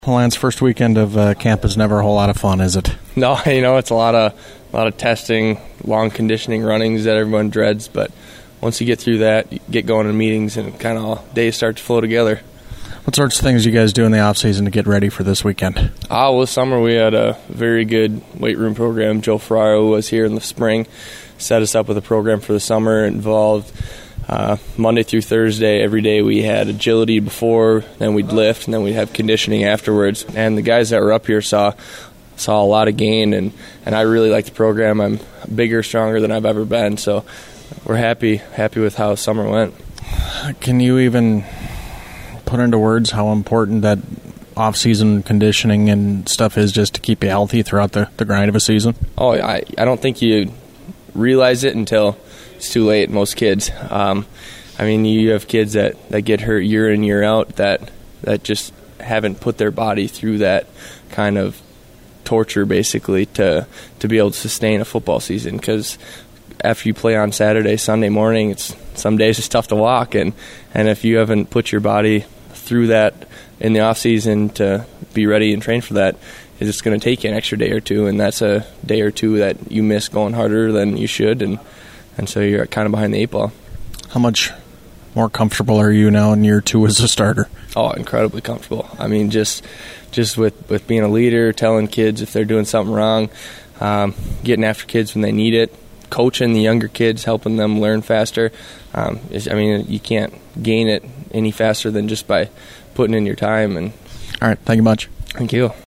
Lance, first weekend of camp is never a whole lot of fun, is it? No, it's a lot of testing, long conditioning runnings that everyone dreads. But once you get through that, you get going to meetings, and kind of all days start to flow together. What sorts of things you guys do in the off season to get ready for this weekend? Well, this summer we had a very good weight room program. Joe Ferraro was here in the spring, set us up with a program for the summer. It involved Monday through Thursday, every day we had agility before, then we'd lift, and then we'd have conditioning afterwards. And the guys that were up here saw a lot of gain, and I really like the program. I'm bigger, stronger than I've ever been, so we're happy with how summer went. Can you even put into words how important that off-season conditioning and stuff is just to keep you healthy throughout the grind of a season? Oh, I don't think you realize it until it's too late. Most kids. You have kids that get hurt year in, year out that just haven't put their body through that kind of torture, basically, to be able to sustain a football season. Because after you play on Saturday, Sunday morning, some days it's tough to walk, and if you haven't put your body through that in the off season to be ready and train for that, it's just going to take you an extra day or two, and that's a day or two that you miss going harder than you should, and so you're kind of behind the eight ball. How much more comfortable are you now in year two as a starter? Oh, incredibly comfortable. Just with being a leader, telling kids if they're doing something wrong, getting after kids when they need it, coaching the younger kids, helping them learn faster. You can't gain it any faster than just by putting in your time. All right, thank you much. Thank you.